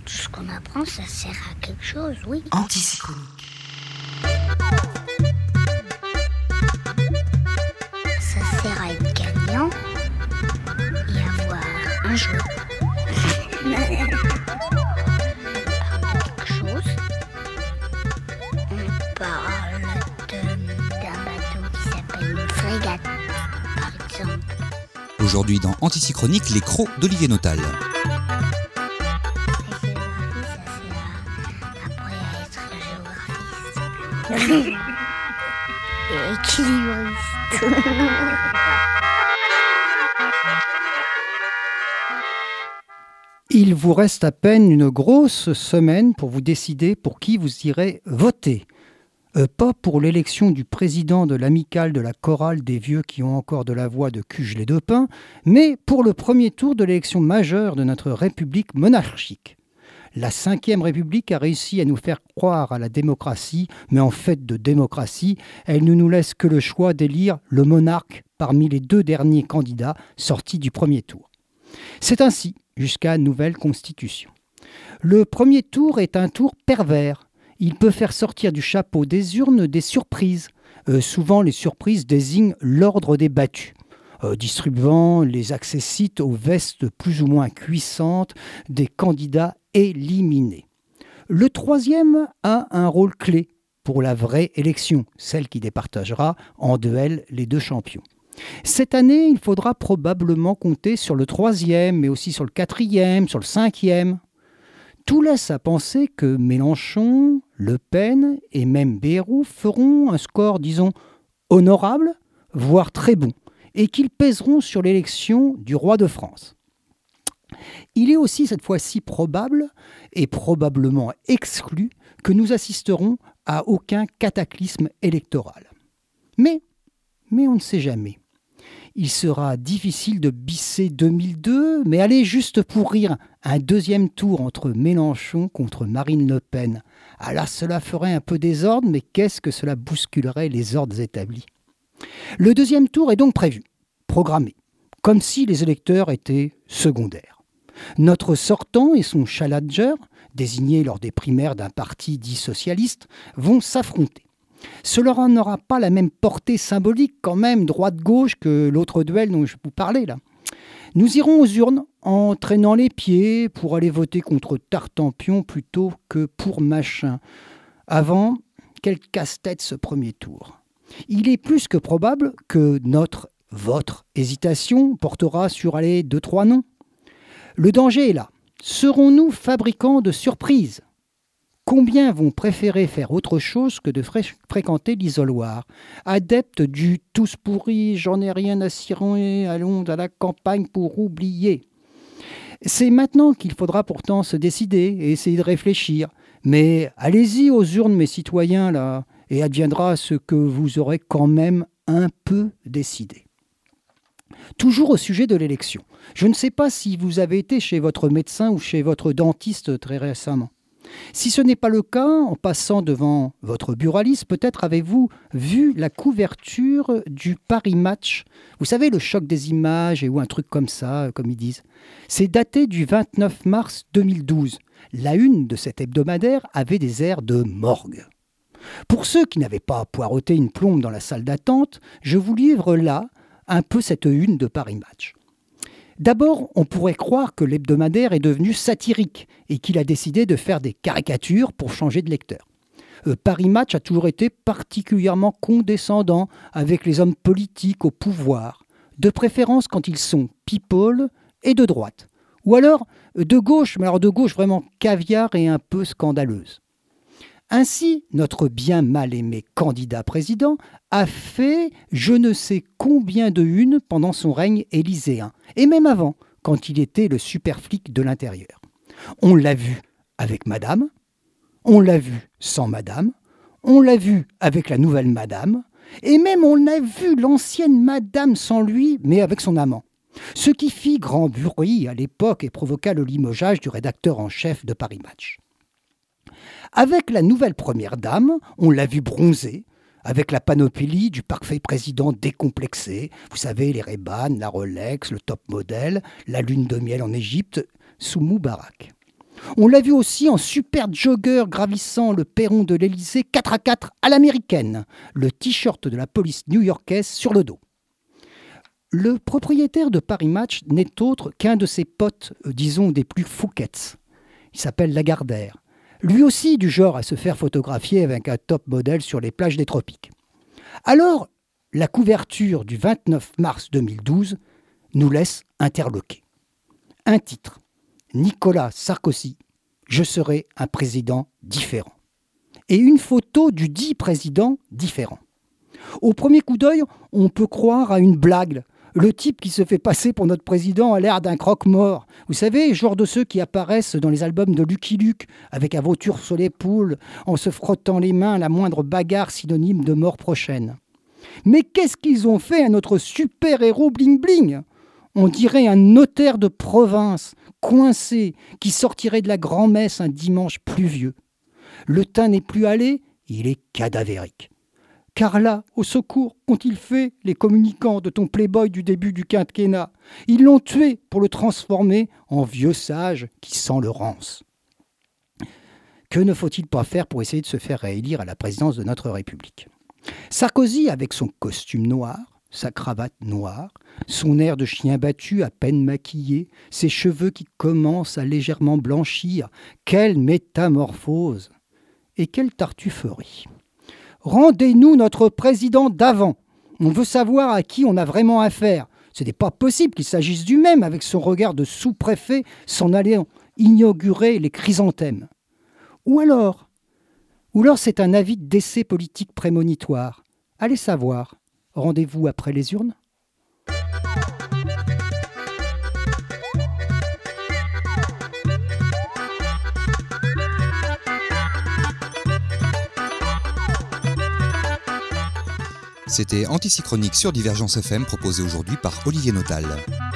tout ce qu'on apprend, ça sert à quelque chose, oui. Antisynchronique. Ça sert à être gagnant et avoir un jeu. Quelque chose. On parle d'un bateau qui s'appelle une frégate, par exemple. Aujourd'hui dans Antisynchronique, les crocs d'Olivier Notal. La géographie, ça sert après à être géographiste. Et équilibriste. Il vous reste à peine une grosse semaine pour vous décider pour qui vous irez voter. Pas pour l'élection du président de l'amicale de la chorale des vieux qui ont encore de la voix de Cugelé de Pin, mais pour le premier tour de l'élection majeure de notre République monarchique. La 5e République a réussi à nous faire croire à la démocratie, mais en fait de démocratie, elle ne nous laisse que le choix d'élire le monarque parmi les 2 derniers candidats sortis du premier tour. C'est ainsi jusqu'à nouvelle constitution. Le premier tour est un tour pervers. Il peut faire sortir du chapeau des urnes des surprises. Souvent, les surprises désignent l'ordre des battus, distribuant les accessites aux vestes plus ou moins cuissantes des candidats éliminés. Le 3e a un rôle clé pour la vraie élection, celle qui départagera en duel les 2 champions. Cette année, il faudra probablement compter sur le 3e, mais aussi sur le 4e, sur le 5e. Tout laisse à penser que Mélenchon, Le Pen et même Bayrou feront un score, disons, honorable, voire très bon, et qu'ils pèseront sur l'élection du roi de France. Il est aussi cette fois-ci probable, et probablement exclu, que nous assisterons à aucun cataclysme électoral. Mais on ne sait jamais. Il sera difficile de bisser 2002, mais allez, juste pour rire, un 2e tour entre Mélenchon contre Marine Le Pen. Ah là, cela ferait un peu désordre, mais qu'est-ce que cela bousculerait les ordres établis. Le 2e tour est donc prévu, programmé, comme si les électeurs étaient secondaires. Notre sortant et son challenger, désignés lors des primaires d'un parti dit socialiste, vont s'affronter. Cela n'aura pas la même portée symbolique quand même droite-gauche que l'autre duel dont je vous parlais là. Nous irons aux urnes en traînant les pieds pour aller voter contre Tartampion plutôt que pour Machin. Avant, quel casse-tête ce premier tour. Il est plus que probable que votre hésitation portera sur 2-3 noms. Le danger est là. Serons-nous fabricants de surprises ? Combien vont préférer faire autre chose que de fréquenter l'isoloir? Adeptes du « tous pourris, j'en ai rien à cirer, allons à la campagne pour oublier ». C'est maintenant qu'il faudra pourtant se décider et essayer de réfléchir. Mais allez-y aux urnes, mes citoyens, là, et adviendra ce que vous aurez quand même un peu décidé. Toujours au sujet de l'élection. Je ne sais pas si vous avez été chez votre médecin ou chez votre dentiste très récemment. Si ce n'est pas le cas, en passant devant votre buraliste, peut-être avez-vous vu la couverture du Paris Match. Vous savez, le choc des images ou un truc comme ça, comme ils disent. C'est daté du 29 mars 2012. La une de cet hebdomadaire avait des airs de morgue. Pour ceux qui n'avaient pas poireauté une plombe dans la salle d'attente, je vous livre là un peu cette une de Paris Match. D'abord, on pourrait croire que l'hebdomadaire est devenu satirique et qu'il a décidé de faire des caricatures pour changer de lecteur. Paris Match a toujours été particulièrement condescendant avec les hommes politiques au pouvoir, de préférence quand ils sont people et de droite, ou alors de gauche, mais alors de gauche vraiment caviar et un peu scandaleuse. Ainsi, notre bien mal aimé candidat président a fait je ne sais combien de unes pendant son règne élyséen, et même avant, quand il était le super flic de l'intérieur. On l'a vu avec madame, on l'a vu sans madame, on l'a vu avec la nouvelle madame, et même on a vu l'ancienne madame sans lui, mais avec son amant. Ce qui fit grand bruit à l'époque et provoqua le limogeage du rédacteur en chef de Paris Match. Avec la nouvelle première dame, on l'a vu bronzer, avec la panoplie du parfait président décomplexé. Vous savez, les Ray-Ban, la Rolex, le top modèle, la lune de miel en Égypte, sous Moubarak. On l'a vu aussi en super jogger gravissant le perron de l'Élysée 4x4 à l'américaine, le t-shirt de la police new-yorkaise sur le dos. Le propriétaire de Paris Match n'est autre qu'un de ses potes, disons des plus fouquettes. Il s'appelle Lagardère. Lui aussi du genre à se faire photographier avec un top modèle sur les plages des tropiques. Alors, la couverture du 29 mars 2012 nous laisse interloqués. Un titre, Nicolas Sarkozy, je serai un président différent. Et une photo du dit président différent. Au premier coup d'œil, on peut croire à une blague. Le type qui se fait passer pour notre président a l'air d'un croque-mort. Vous savez, genre de ceux qui apparaissent dans les albums de Lucky Luke, avec un vautour sur l'épaule, en se frottant les mains à la moindre bagarre synonyme de mort prochaine. Mais qu'est-ce qu'ils ont fait à notre super-héros bling-bling ? On dirait un notaire de province, coincé, qui sortirait de la grand-messe un dimanche pluvieux. Le teint n'est plus allé, il est cadavérique. Car là, au secours, qu'ont-ils fait, les communicants de ton playboy du début du quinquennat ? Ils l'ont tué pour le transformer en vieux sage qui sent le rance. Que ne faut-il pas faire pour essayer de se faire réélire à la présidence de notre République ? Sarkozy, avec son costume noir, sa cravate noire, son air de chien battu à peine maquillé, ses cheveux qui commencent à légèrement blanchir, quelle métamorphose ! Et quelle tartufferie ! Rendez-nous notre président d'avant. On veut savoir à qui on a vraiment affaire. Ce n'est pas possible qu'il s'agisse du même avec son regard de sous-préfet s'en aller inaugurer les chrysanthèmes. Ou alors c'est un avis d'essai politique prémonitoire. Allez savoir. Rendez-vous après les urnes ? C'était Anticychronique sur Divergence FM, proposé aujourd'hui par Olivier Notal.